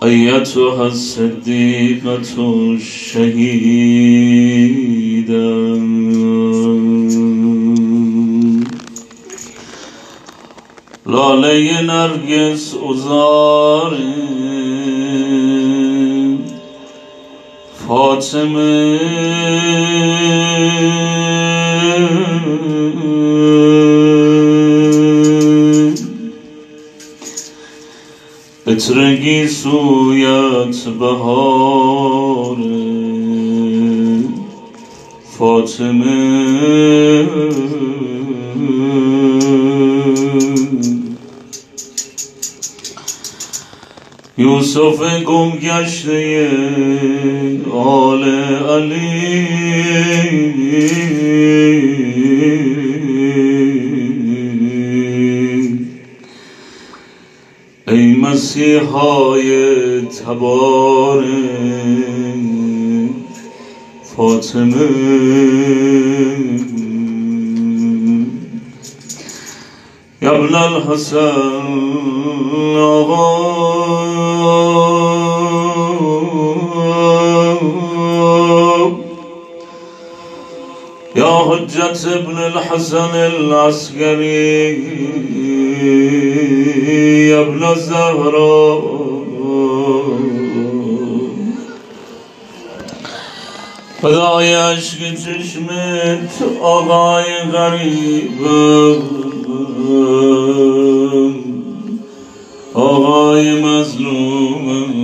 أيتها الصديقة الشهيدة لاله نرگس عذار فاطمه اترگی سویت بهار فاطمه یوسف گم گشته آل علی ای مسیحای تبار فاطمه یا ابن الحسن آقا یا حجت ابن الحسن العسکری یا ابن الزهرا فدای عشق چشمت آقای غریبم آقای مظلومم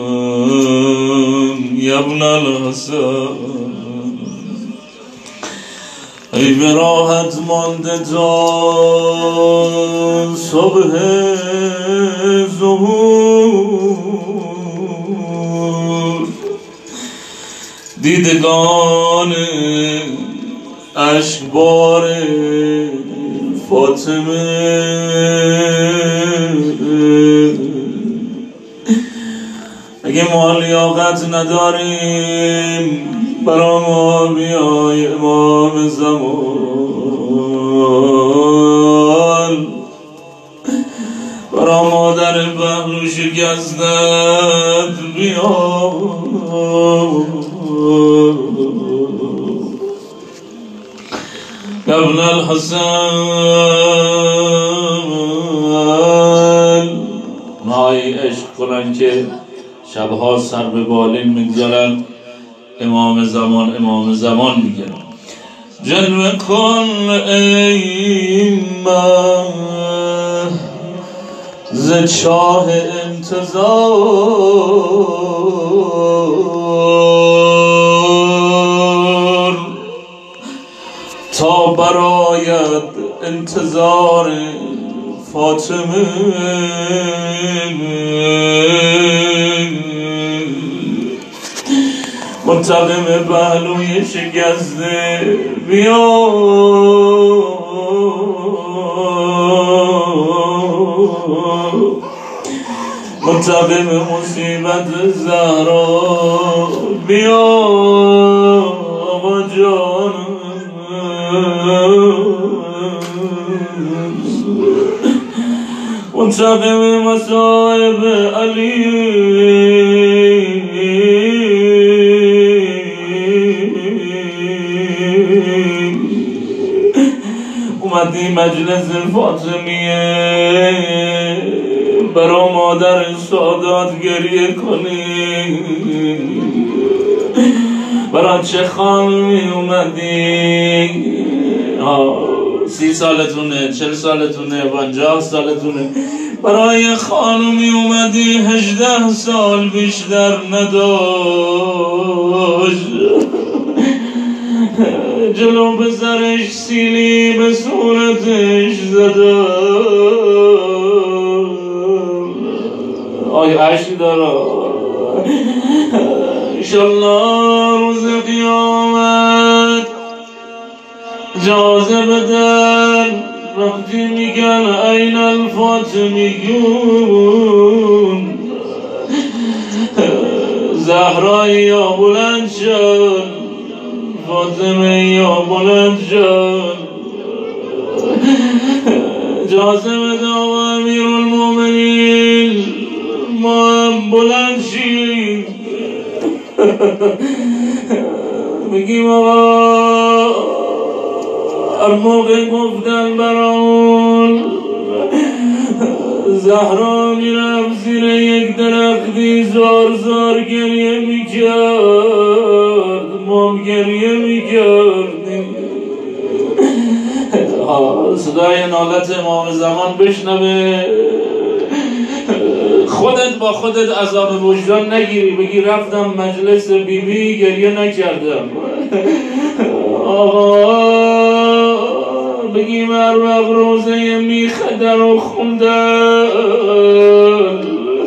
یا ابن الحسن ای به راحت مانده تا صبح ظهور دیدگان اشکبار فاطمه اگه ما لیاقت نداریم برا ما بیای امام زمان برا مادر پهلو شکستت بیا ابن الحسن اونهایی عشق کنن که شبها سر به بالین میگذارن امام زمان میگن جلوه کن ای من ز چاه انتظار تا برآید انتظار فاطمه منتقم پهلوی شکسته بیا منتقم مصیبت زهرا بیا آقا جان منتقم مصائب علی اومدی مجلس فاطمیه برا مادر سادات گریه کنی برا چه خانمی اومدی 30 سالتونه 40 سالتونه 50 سالتونه برای خانمی اومدی 18 سال بیشتر نداشت جلو بزرش سیلی به صورتش زده آی عشق داره انشالله روز قیامت اجازه بدن وقتی میگن این الفاطمیون زهرا یا بلند شد فاطمه یا بلند شد اجازه بده امیر المؤمنین ما هم بلند شیم بگیم آقا هر موقع گفتن برامون زهرا میرفت زیر یک درختی زار زار گریه میکرد، ما هم گریه میکردیم. صدای نالت امام زمان بشنوه، خودت با خودت عذاب وجدان نگیری، بگی رفتم مجلس بیبی گریه نکردم. آقا بگیم هر وقت روزه میخدر و خوندن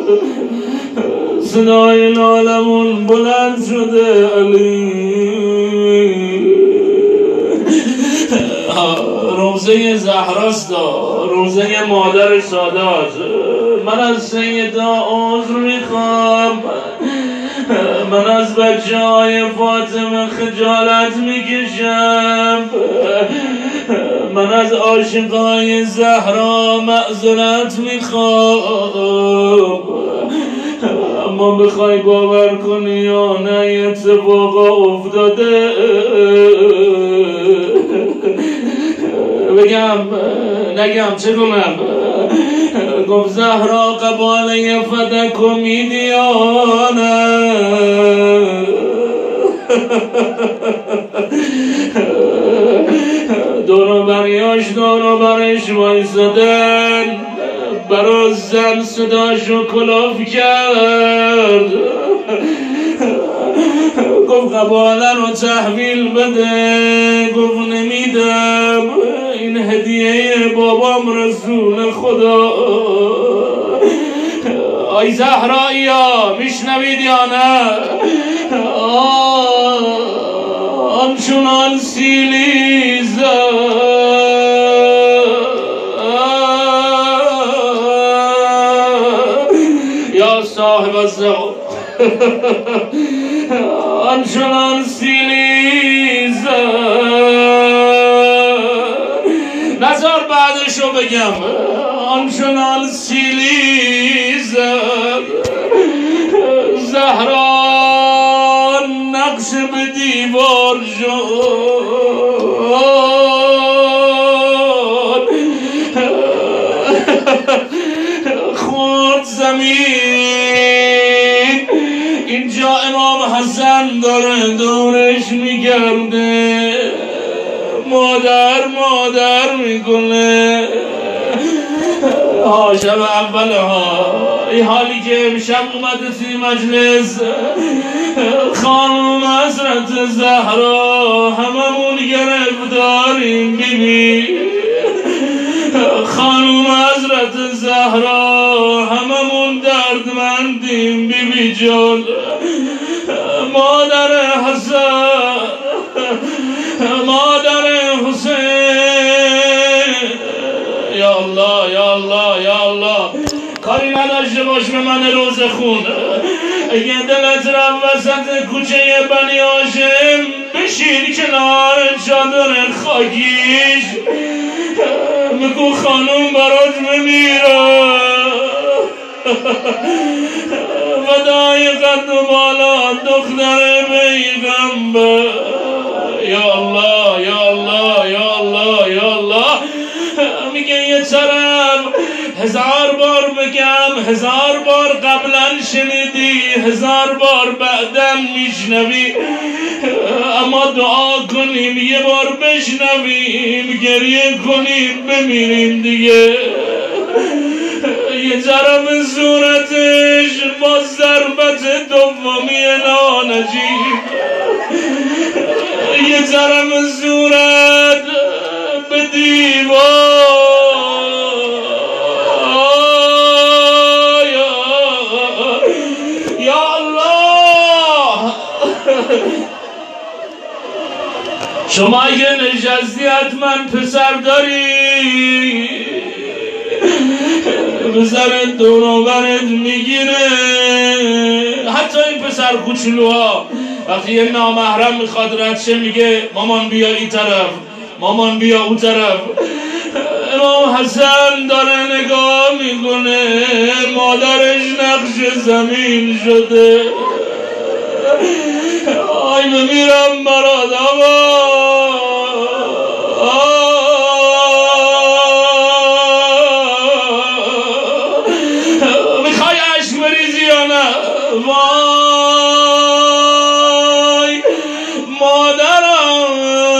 صدای نالمون بلند شده علی. روزه زهراست، روزه مادر سادات. من از سیدا عذر میخوام، من از بچه های فاطمه خجالت میکشم، من از عاشقای زهرا معذرت میخوام. اما بخوای باور کنی یا نه اتفاقا افتاده، بگم نگم چه کنم؟ گفت زهرا قباله فدک و میدیانه دورو بریاش دورو برش وایسادن، برا زن صداشو کلاف کرد. گفت قباله رو تحویل بده، گفت نمیدم، این هدیه بابام رسول خدا. آی زهرایی ها میشنوید یا نه؟ آنچنان سیلی زد یا صاحب الزهر، آنچنان سیلی زد، نظر بعدشو بگم، آنچنان سیلی زد زهرا نقش به دیوار شد، خود زمین. اینجا امام حسن داره دورش میگرده، مادر مادر میکنه. شب اول این حالی که امشب اومده توی مجلس، خانم حضرت زهرا هممون گرفتاریم بیبی، خانم حضرت زهرا هممون دردمندیم بیبی جان. مادر حسن، مادر حسین، یا الله یا الله یا الله، کاری نداشته باش به من روز خون. اگه دلت رفت وسط کوچه بنی هاشم، بشین کنار چادر خاکیش، بگو خانوم برات بمیره، فدای قد و بالا دختر پیغمبر. یا الله یا الله یا الله یا الله. میگه یه طرف 1000 بار بگم، 1000 بار قبلا شنیدی، 1000 بار بعدم میشنوی، اما دعا کنیم یه بار بشنویم، گریه کنیم بمیریم دیگه. یه طرف صورتش با ضربت دومی نانجیب، یه طرف صورت به دیوار. یا الله، شما اگه نشستی حتما پسر داری، پسرت دورآورت میگیره. حتی این پسر کوچولوها وقتی یه نامحرم میخواد رد شه، میگه مامان بیا این طرف، مامان بیا اون طرف. امام حسن داره نگاه میکنه، مادرش نقش زمین شده. آی بمیرم برات آقا، میخوای عشق بریزی یا نه؟ وای مادرم،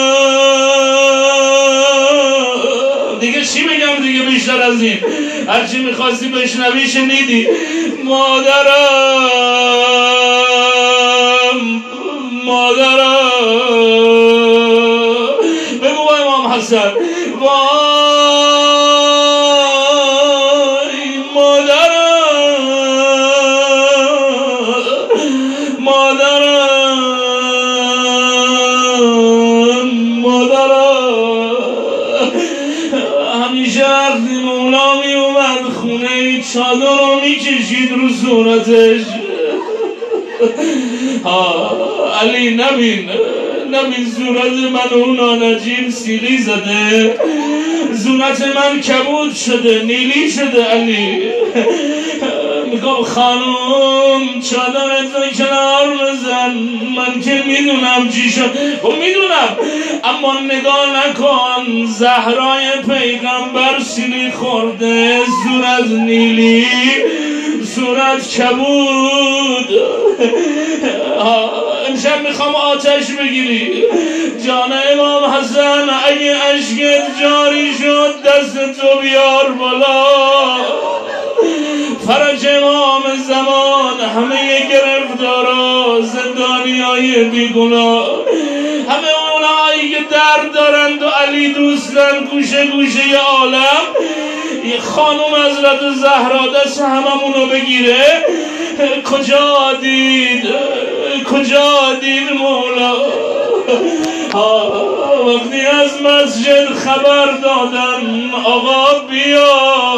دیگه چی بگم دیگه بیشتر از این؟ هرچی میخواستی بشنوی شنیدی. مادرم بگو با امام حسن، وای مادرم. همیشه وقتی مولا می اومد خونه چادر رو میکشید رو صورتش. علی نبین صورت من اونا نجیب سیلی زده، صورت من کبود شده، نیلی شده. علی میگم خانم چادرت کنار بزن، من که میدونم چی شد. خب میدونم، اما نگاه نکن، زهرای پیغمبر سیلی خورده، صورت نیلی، صورت کبود. امشب میخوام آتش بگیری. جان امام حسن اگه اشکت جاری شد دست تو بیار بالا. فرج امام زمان همه گرفتارا، زندانیای بیگناه، همه اونایی که درد دارند و علی دوستن گوشه گوشه عالم، یه خانم حضرت زهرا دست هممونو بگیره. کجا دید مولا؟ وقتی از مسجد خبر دادن آقا بیا.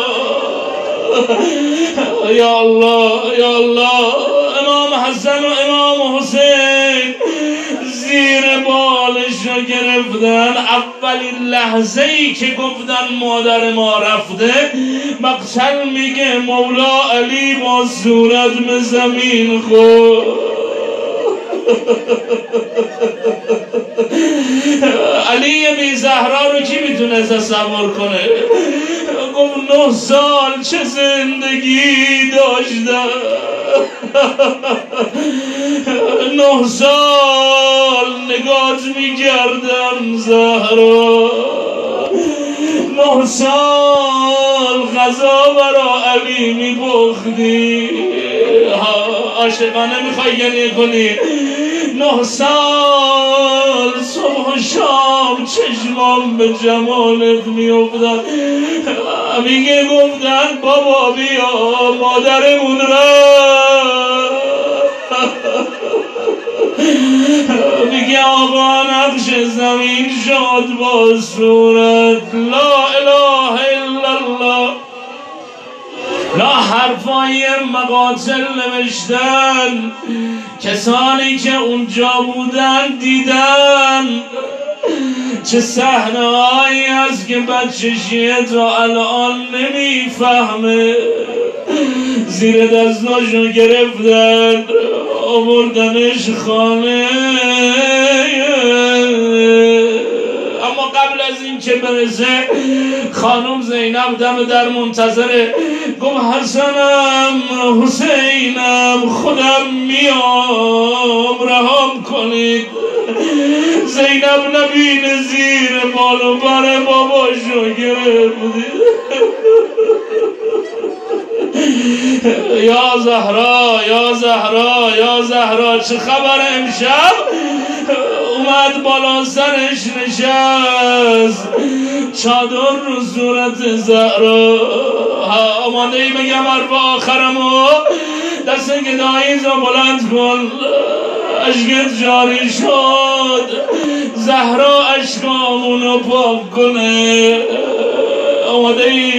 یا الله امام حسن و امام حسین زیر بالش رو گرفتن. اولین لحظه ای که گفتن مادر ما رفته، مقتل میگه مولا علی با صورت به زمین خورد. علی بی زهرا رو کی میتونه تصور کنه؟ گفت 9 سال چه زندگی داشتم، 9 سال نگات میکردم زهرا، 9 سال غذا برا علی میپختی. عاشقانه میخوای گریه کنی؟ 9 سال صبح و شام چشمام به جمالت میافتد. میگه گفتن بابا بیا مادرمون میگه آقا نقش زمین شد با صورت. لا اله الا الله. لا حرفای مقاتل نوشتن، کسانی که اونجا بودن دیدن چه صحنه هایی هست که بچه شیعه تا الان نمیفهمه. زیر دستاشو گرفتن آوردنش خانه. اما قبل از این که برسه خانم زینب دم در منتظره. گفت حسنم حسینم خودم میام رهام کنید. زینب نبینه زیر بال و بر باباشو گرفت. یا زهرا چه خبر امشب؟ اومد بالا سرش نشست، چادر رو صورت زهرا. آماده ای بگم حرف آخرمو؟ دست گداییز رو بلند کن. اشکت جاری شد، زهرا اشکامونو پاک کنه. آماده ای؟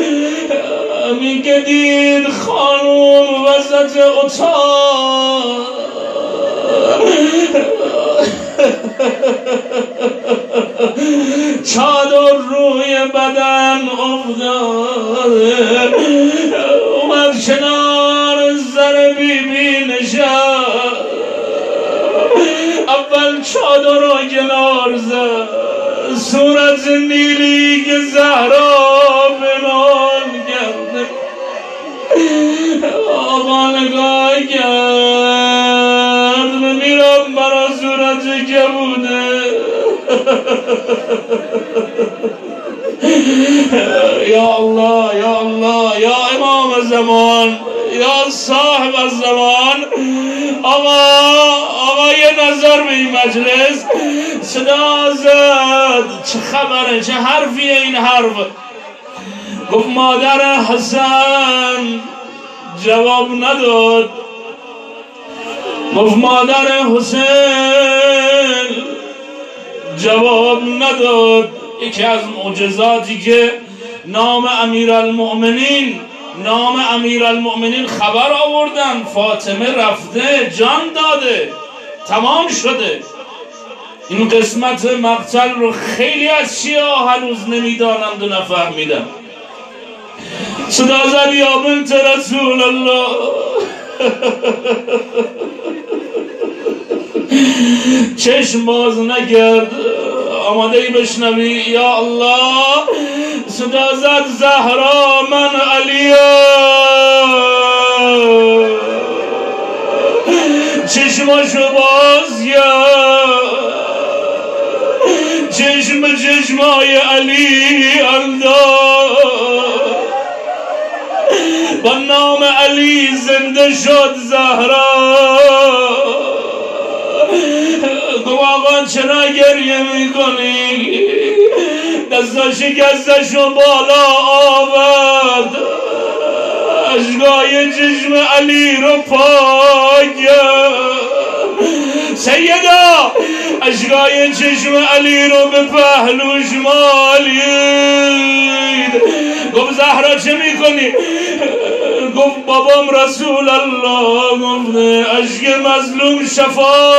میگه دید خانوم وسط اتاق چادر روی بدن افتاد، اومد کنار زر بیبی نشست، اول چادر رو کنار زد، صورت نیلی که زهرا بنام کرده آقا نگاه کرد، میرم برا صورتی که بوده. یا الله یا الله یا امام زمان یا صاحب الزمان، آقا یه نظر به این مجلس. صدا زد چه خبره، چه حرفیه این حرف؟ گفت مادر حسن جواب نداد، گفت مادر حسین جواب نداد. یکی از معجزاتی که نام امیرالمؤمنین خبر آوردن فاطمه رفته جان داده، تمام شده. این قسمت مقتل رو خیلی از شیعه هنوز نمیدانند و نفهمیدن. صدا زد یا بنت رسول الله، چشم باز نکرد، آماده ای بشنوی. یا الله صدا زد زهرا من علیم، چشماشو باز کرد، چشم چشمای علی انداز، با نام علی زنده شد زهرا. گفت آقا چرا گریه میکنی؟ دستا شکستشو بالا آورد، اشکای چشم علی رو پاک سیدا، اشکای چشم علی رو به پهلوش مالید. گفت زهرا چه میکنی؟ گفت بابام رسول الله گفته اشک مظلوم شفا،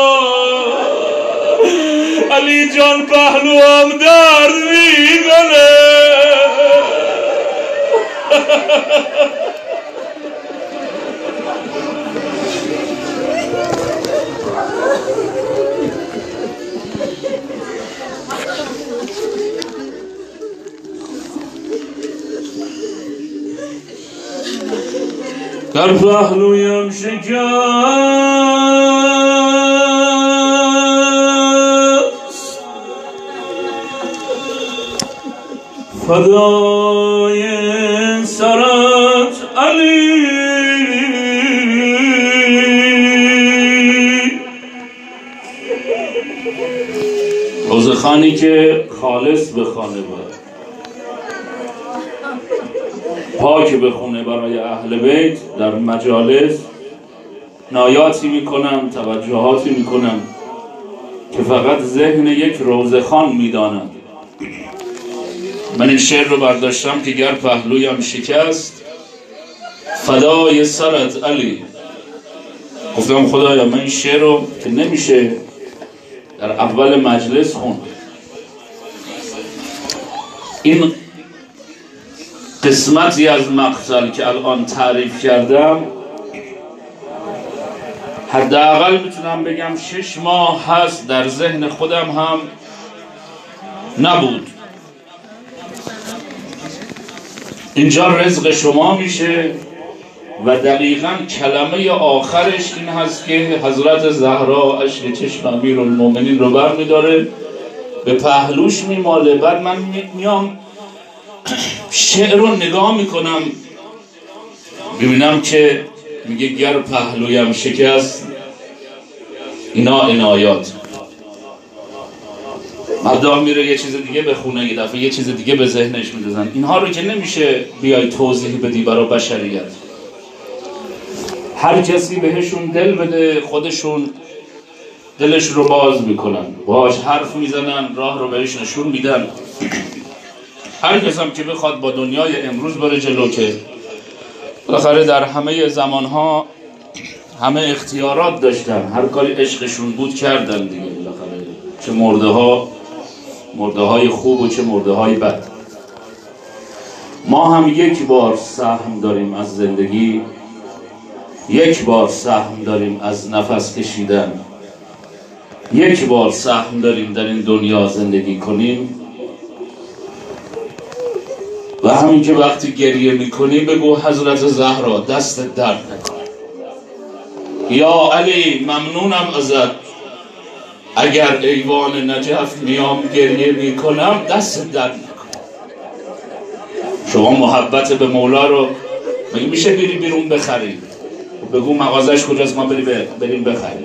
علی جان پهلو هم درد میکنه. در پهلویم شکست فدای سرت علی، روزخانی که خالص بخوانه بود، پاک بخونه برای اهل بیت، در مجالس نایاتی میکنم، توجهاتی میکنم که فقط ذهن یک روزخان میداند. من این شعر رو برداشتم که گر پهلویم شکست فدای سرت علی. گفتم خدایا من این شعر رو که نمیشه در اول مجلس خوند، این قسمتی از مقتل که الان تعریف کردم حداقل میتونم بگم 6 ماه هست در ذهن خودم هم نبود. اینجا رزق شما میشه و دقیقاً کلمه آخرش این هست که حضرت زهرا اشک چشم امیرالمؤمنین رو بر میداره به پهلوش میماله. بعد من میام شعر رو نگاه میکنم ببینم که میگه گر پهلویم شکست، اینا این آیات. مبدا میره یه چیز دیگه بخونه، یه دفعه یه چیز دیگه به ذهنش میدازن. اینها رو که نمیشه بیای توضیح بدی برای بشریت. هر کسی بهشون دل بده خودشون دلش رو باز میکنن، باهاش حرف میزنن، راه رو بهش نشون میدن. هر کس هم که بخواد با دنیای امروز بره جلو، که بالاخره در همه زمانها همه اختیارات داشتن، هر کاری عشقشون بود کردن دیگه بالاخره. چه مرده های خوب و چه مرده های بد. ما هم یک بار سهم داریم از زندگی، یک بار سهم داریم از نفس کشیدن، یک بار سهم داریم در این دنیا زندگی کنیم. و همین که وقتی گریه میکنی بگو حضرت زهرا دست درد نکن، یا علی ممنونم ازت، اگر ایوان نجف میام گریه میکنم دست درد نکن. شما محبت به مولا رو مگه میشه بری بیرون بخرید؟ بگو مغازش کجاست ما بریم بخریم.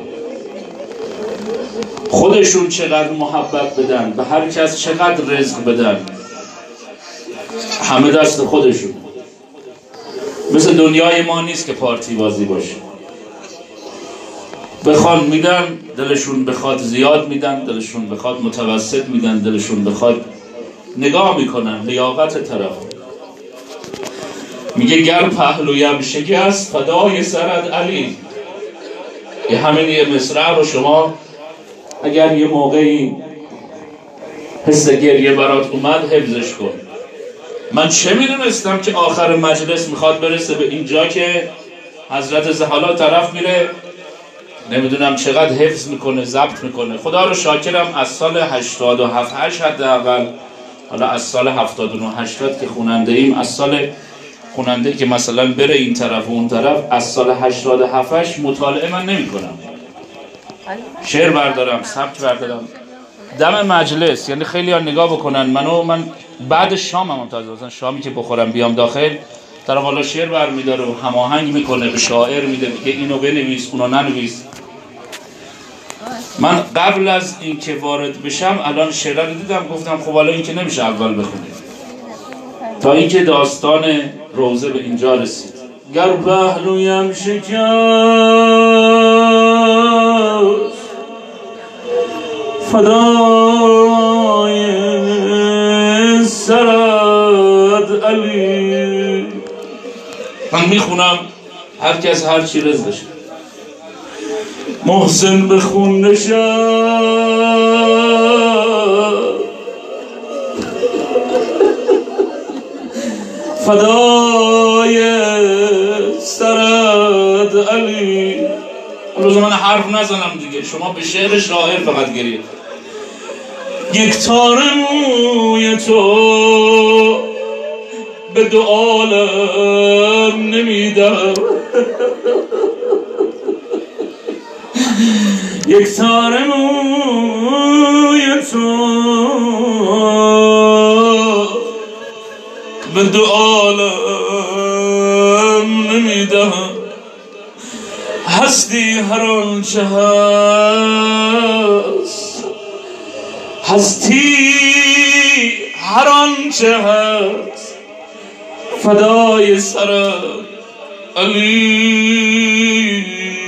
خودشون چقدر محبت بدن، به هر کس چقدر رزق بدن، همه دست خودشون. مثل دنیای ما نیست که پارتی بازی باشه. بخوان میدن، دلشون بخواد زیاد میدن، دلشون بخواد متوسط میدن، دلشون بخواد نگاه میکنن لیاقت طرف. میگه گر پهلویم شکست فدای سرت علی. یه همین یه مصرع رو شما اگر یه موقعی حس گریه برات اومد حفظش کن. من چه میدونستم که آخر مجلس میخواد برسه به اینجا که حضرت زهالا طرف میره نمیدونم چقدر حفظ میکنه ضبط میکنه. خدا رو شاکرم از سال 87 حداقل، حالا از سال 79 80 که خوننده ایم، از سال خوننده که مثلا بره این طرف و اون طرف، از سال 87 مطالعه من نمی کنم. شعر بردارم، سبک بردارم دم مجلس، یعنی خیلی ها نگاه بکنن من بعد شام هم تازه مثلا شامی که بخورم بیام داخل طرف حالا شعر برمیداره و هماهنگ میکنه، به شاعر میده، میگه اینو بنویس اونو ننویس. من قبل از اینکه وارد بشم الان شعر رو دیدم، گفتم خب حالا این که نمیشه اول بخونیم، تا اینکه داستان روزه به اینجا رسید. گر پهلویم شکست فدای سرت علی. من میخونم هر کس هر چی رزقشه. محسن به خون نشست فدای سرت علی. روز من حرف نزنم دیگه، شما به شعر شاعر فقط گریه. یک تار موی تو به دو عالم نمیدم، یک تار موی تو به دو عالم نمیدهم. هستی هر آنچه هست، هستی هر آنچه هست فدای سرت علی.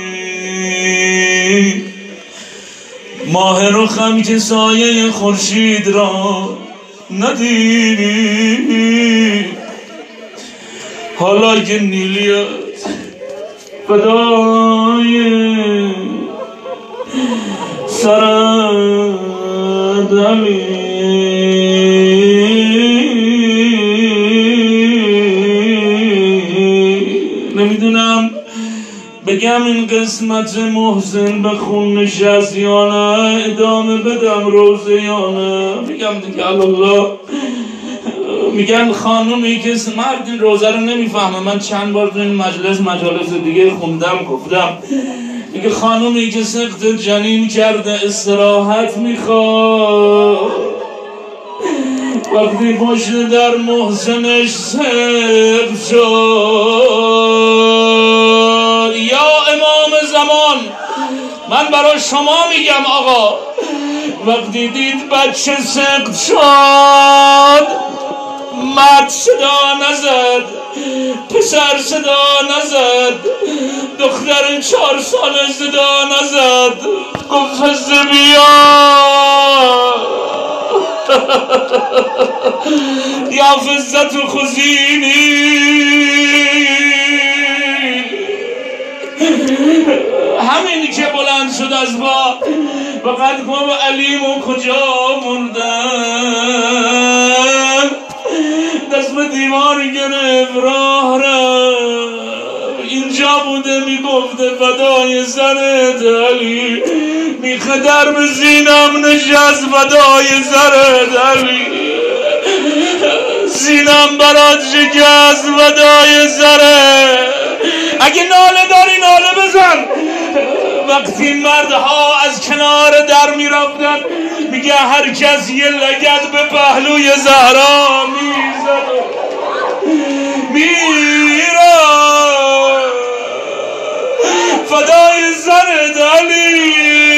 ماه رخم که سایه خورشید را ندیدی، حالا که نیلیت فدای سرت علی. نمیدونم بگم این قسمت محسن به خون نشست یا نه، ادامه بدم روزه یا نه. میگم دیگه الله. میگن خانومی که مرد این روزه رو نمیفهمه. من چند بار تو این مجالس دیگه خوندم گفتم، میگه خانومی که سقط جنین کرده استراحت میخواد، وقتی پشت در محسنش سقط شد. یا امام زمان، من برای شما میگم آقا، وقتی دید بچه سقط شد، مرد صدا نزد، پسر صدا نزد، دختر 4 ساله صدا نزد، گفت فزه بیا یا فزت خزینی. همینی که بلند شد از با فقط گفت علیم و کجا مردن دست به دیوار گرفت راه رفت اینجا بوده میگفته فدای سرت علی میخه در به زینم نشست فدای سرت علی زینم برات شکست فدای سرت اگه ناله داری ناله بزن وقتی مردها از کنار در میرفتن میگه هر کس یه لگد به پهلوی زهرا میزد میرا فدای سرت علی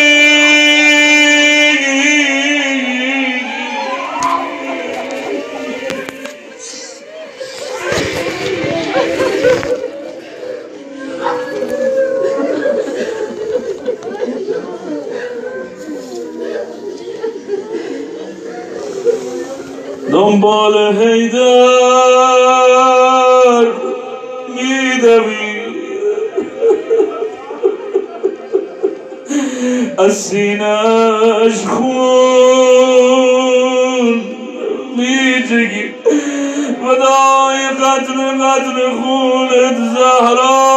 دنبال حیدر میدوی از سینه‌اش خون میجگی فدای قطر خونت زهرا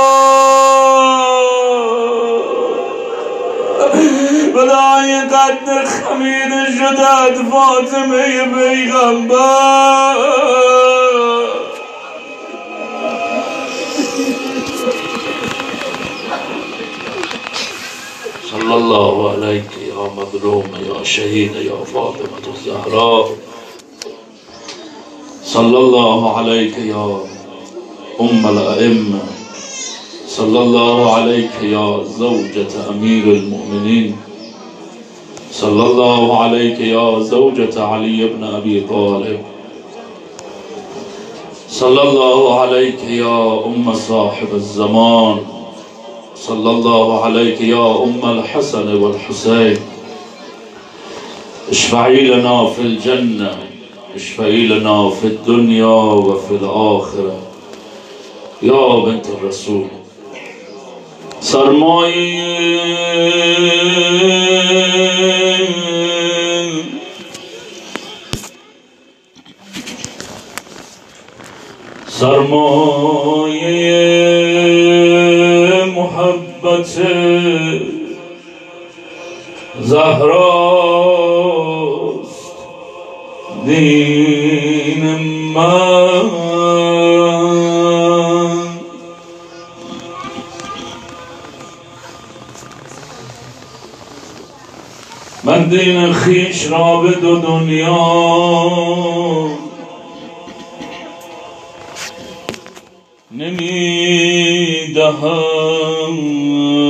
فدای قطر خمیر شدت فاطمه پیغمبر صلی الله علیک یا مظلوم یا شهید یا فاطمه الزهرا صلی الله علیک یا ام الائمه صلی الله علیک یا زوجة امیر المؤمنین صلی الله علیک یا زوجة علی بن ابی طالب صلی الله علیک یا ام صاحب الزمان صلی الله علیک یا ام الحسن والحسین اشفعی لنا فی الجنة اشفعی لنا فی الدنیا و فی الآخرة یا بنت الرسول سرمایه محبت زهراست دین من دین خویش را به دو دنیا نمی دهم